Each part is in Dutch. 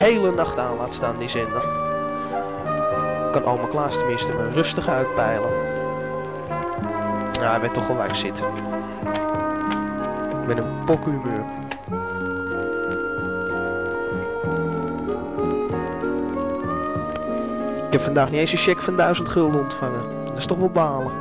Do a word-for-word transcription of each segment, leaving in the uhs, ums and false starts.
hele nacht aan laat staan, die zender. Kan oma Klaas tenminste me rustig uitpeilen. Ja, hij weet toch wel waar ik zit. Met een pokhumeur. Ik heb vandaag niet eens een cheque van duizend gulden ontvangen. Dat is toch wel balen.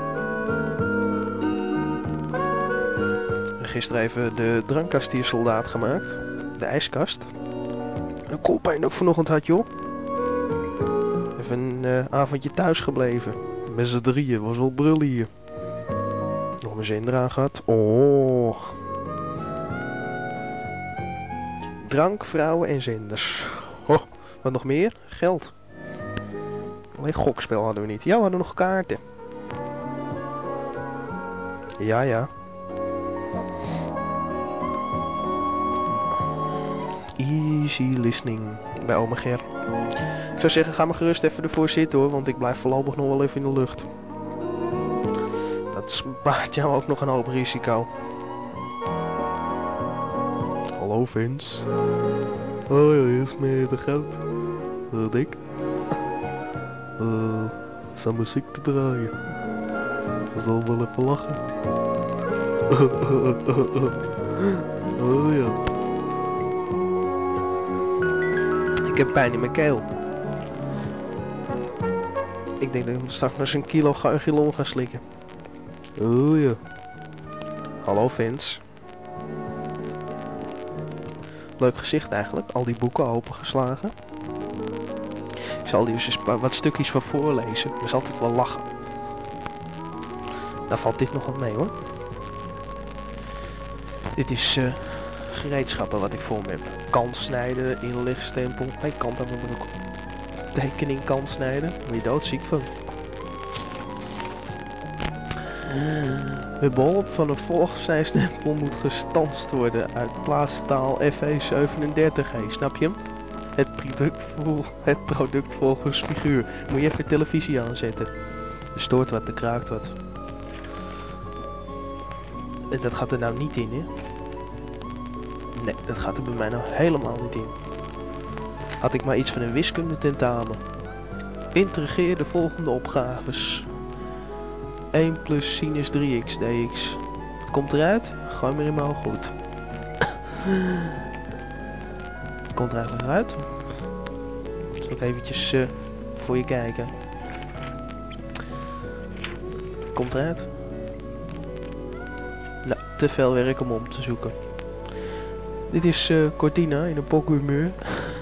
Gisteren even de drankkastiersoldaat gemaakt. De ijskast. Een koolpijn ook vanochtend had, joh. Even een uh, avondje thuis gebleven. Met z'n drieën. Was wel brullen hier. Nog mijn zin eraan gehad. Oh. Drank, vrouwen en zenders. Oh, wat nog meer? Geld. Alleen gokspel hadden we niet. Ja, we hadden nog kaarten. Ja, ja. Easy listening bij oma Ger. Ik zou zeggen, ga maar gerust even ervoor zitten hoor, want ik blijf voorlopig nog wel even in de lucht. Dat spaart jou ook nog een hoop risico. Hallo Vince. Oh ja, hier is meer de goud. Wat ik? Uh, zijn muziek te draaien. Ik zal wel even lachen. Oh ja. Ik heb pijn in mijn keel. Ik denk dat ik straks maar eens een kilo gargilon ga slikken. Oh ja. Hallo Vince. Leuk gezicht eigenlijk. Al die boeken opengeslagen. Ik zal hier eens wat stukjes van voorlezen. Dat is altijd wel lachen. Daar valt dit nog wat mee hoor. Dit is uh, gereedschappen wat ik voor me heb. Kant snijden, inlegstempel. Nee, kant aan mijn broek. Tekening kant snijden. Daar word je doodziek van. De bol van een volgzijstempel moet gestanst worden uit plaatstaal F E zevenendertig G. Snap je hem? Het product, vol, het product volgens figuur. Moet je even televisie aanzetten. Er stoort wat, er kraakt wat. En dat gaat er nou niet in, hè? Nee, dat gaat er bij mij nou helemaal niet in. Had ik maar iets van een wiskunde tentamen. Integreer de volgende opgaves. één plus sinus drie x dx. Wat komt eruit? Gooi maar in mijn oog goed. Komt er eigenlijk uit? Zal ik eventjes uh, voor je kijken. Komt eruit? Nou, te veel werk om om te zoeken. Dit is uh, Cortina in een pokhumeur.